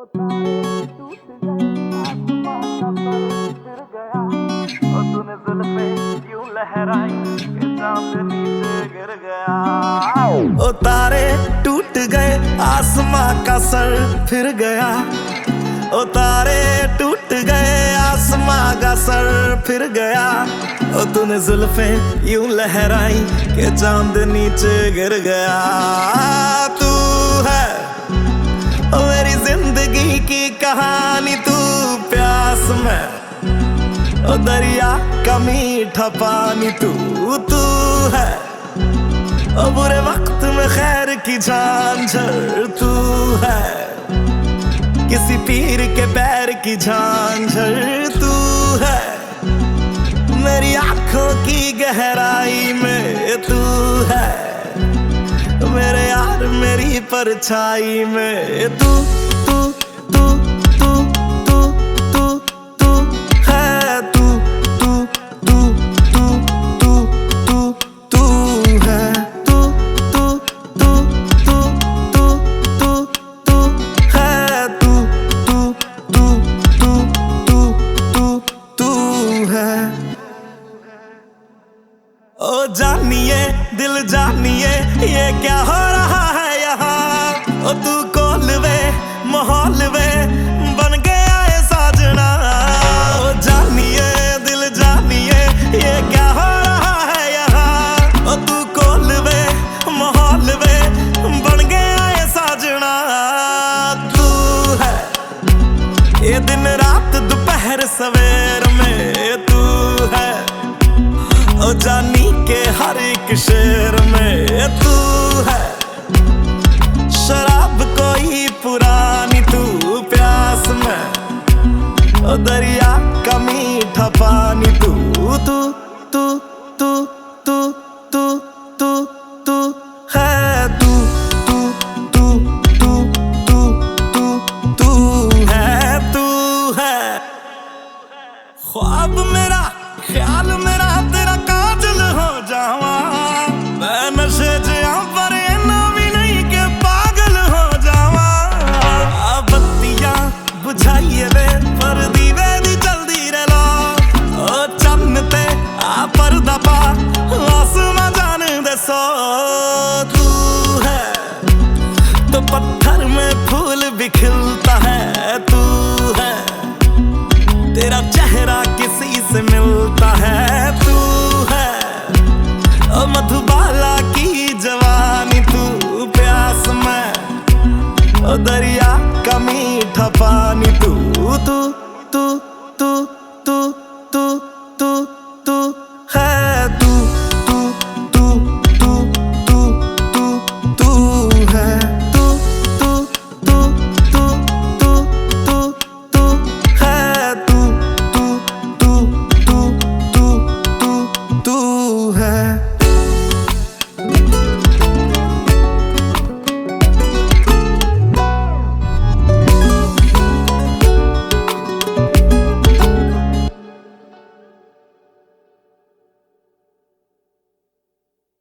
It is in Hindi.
तारे टूट गए, आसमां का पर फिर गया। और तूने जुल्फें यूं लहराई कि चांद नीचे गिर गया। ओ तारे टूट गए, आसमां का सर फिर गया। ओ तारे टूट गए, आसमां का सर फिर गया। ओ तूने जुल्फें यूं लहराई कि चांद नीचे गिर गया। तू है ओ मेरी जिंदगी की कहानी, तू प्यास में ओ दरिया का मीठा पानी। तू है ओ बुरे वक्त में खैर की झांझर। तू है किसी पीर के पैर की झांझर। तू है मेरी आंखों की गहराई में। तू है मेरे यार मेरी परछाई में। तू तू तू तू तू तू तू है। तू तू तू तू तू तू तू है। तू तू तू तू तू तू तू है। तू तू तू तू तू तू तू है। ओ जानिए दिल जानिए ये क्या हो रहा है यहाँ। ओ तू कोलवे माहौल में बन गया है साजना। ओ जानिए दिल जानिए ये क्या हो रहा है यहाँ। ओ तू कोलवे माहौल में बन गया है साजना। तू है ये दिन रात दोपहर सवेर में। तू है ओ जानी के हर एक शेर में। तू है शराब कोई पुरानी, तू प्यास में ओ दरिया का मीठा पानी। तू तू तू तू तू तू तू तू है। तू तू तू तू तू तू तू है। तू है ख्वाब मेरा ख्याल मेरा तेरा काजल हो जावा। मैं नशे जिया पर इन्ना भी नहीं के पागल हो जावा। बत्तियां बुझाइए वे पर दीवे दी जल्दी रह लो। ओ चन्न ते आ पर्दा पा आसमां जान दे सो। तू है तो पत्थर में फूल भी खिलता है। तू है तेरा चेहरा किसी से मिलता है। तू है ओ मधुबाला की जवानी। तू प्यास में ओ दरिया का मीठा पानी। तू तू तू तू